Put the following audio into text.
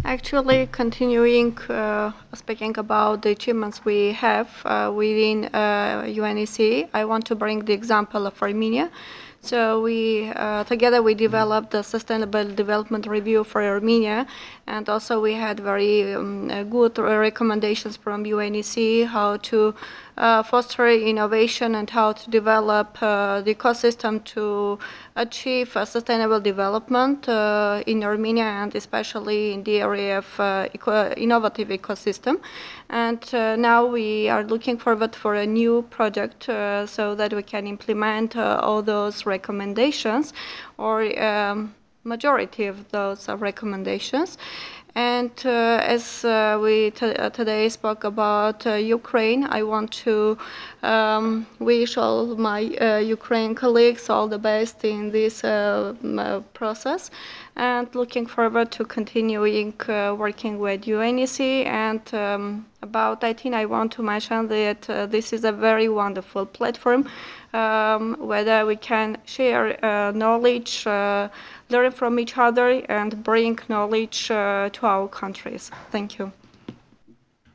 Actually, continuing speaking about the achievements we have within UNEC, I want to bring the example of Armenia. So we together we developed the Sustainable Development Review for Armenia, and also we had very good recommendations from UNEC how to foster innovation and how to develop the ecosystem to achieve sustainable development in Armenia, and especially in the area of innovative ecosystem. And now we are looking forward for a new project so that we can implement all those recommendations, or majority of those recommendations. And as we today spoke about Ukraine, I want to wish all my Ukraine colleagues all the best in this process, and looking forward to continuing working with UNEC. And about ITIN, I want to mention that this is a very wonderful platform where we can share knowledge, learn from each other, and bring knowledge to our countries. Thank you.